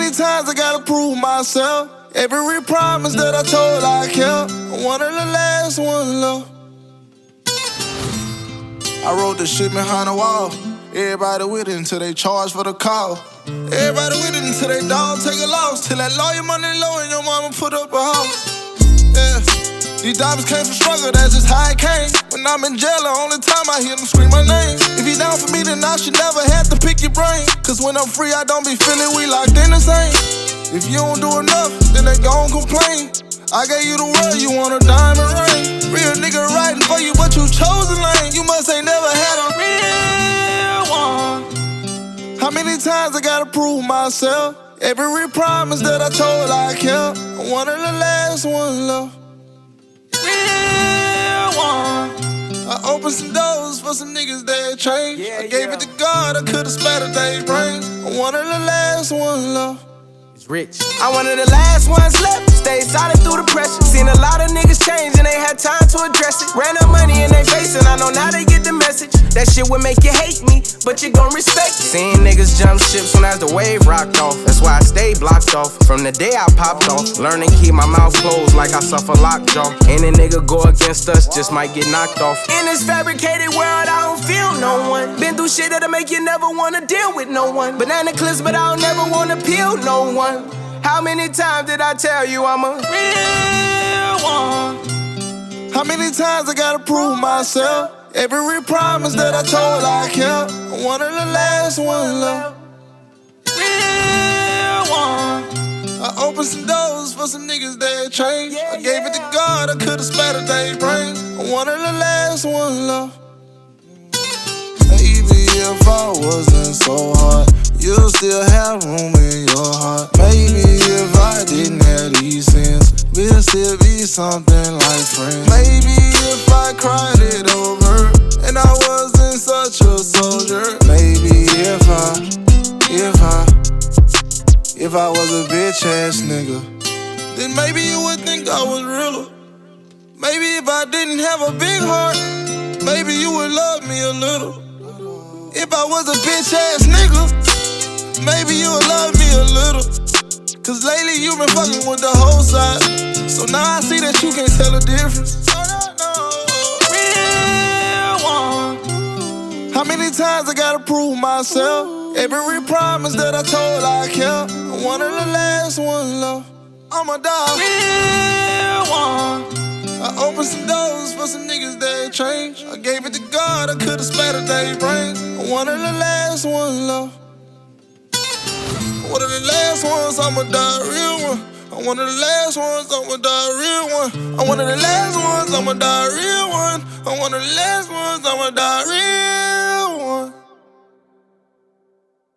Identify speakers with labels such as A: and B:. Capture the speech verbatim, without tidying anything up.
A: many times I gotta prove myself? Every promise that I told I kept. I'm one of the last ones left. I wrote the shit behind the wall. Everybody with it until they charge for the call. Everybody with it until they dog take a loss. Till that lawyer money low and your mama put up a house. Yeah, these diamonds came from struggle, that's just how it came. When I'm in jail, the only time I hear them scream my name. If you down for me, then I should never have to pick your brain. Cause when I'm free, I don't be feeling we locked in the same. If you don't do enough, then they gon' complain. I gave you the world, you want a diamond ring. Real nigga riding for you, but you chose a lane. You must ain't never had a real one. How many times I gotta prove myself? Every promise that I told I kept. I'm one of the last ones left. Real one. I opened some doors for some niggas that changed.
B: Yeah,
A: I gave
B: yeah.
A: it to God, I could've splattered their brains. I'm one of the last ones left.
B: Rich. I'm one of the last ones left. Stayed solid through the pressure. Seen a lot of niggas change and they had time to address it. Ran up money in their face and I know now they get the message. That shit would make you hate me, but you gon' respect it. Seen niggas jump ships when as the wave rocked off. That's why I stayed blocked off from the day I popped off. Learn to keep my mouth closed like I suffer lockjaw. Any nigga go against us just might get knocked off. In this fabricated world, I don't feel no one. Been through shit that'll make you never wanna deal with no one. Banana clips, but I don't never wanna peel no one. How many times did I tell you I'm a real one?
A: How many times I gotta prove myself? Every promise that I told I kept. I'm one of the last ones left.
B: Real one.
A: I opened some doors for some niggas that changed.
B: Yeah,
A: I gave it to
B: yeah.
A: God, I could've splattered their brains. I'm one of the last ones left. Maybe if I wasn't so hard, you'll still have room in your heart. Maybe if I didn't have these sins, we'll still be something like friends. Maybe if I cried it over and I wasn't such a soldier. Maybe if I, if I, if I was a bitch ass nigga, then maybe you would think I was realer. Maybe if I didn't have a big heart, maybe you would love me a little. If I was a bitch ass nigga, maybe you would love me a little. Cause lately you been fucking with the whole side. So now I see that you can't tell the difference.
B: Real one.
A: How many times I gotta prove myself? Every promise that I told I kept. I'm one of the last ones left. I'ma die.
B: Real one.
A: I opened some doors for some niggas that changed. I gave it to God, I could've splattered their brains. I'm one of the last ones left. One of the last ones, I'ma die a real one. I'm one of the last ones, I'ma die a real one. I'm one of the last ones, I'ma die a real one. I'm one of the last ones, I'ma die a real one.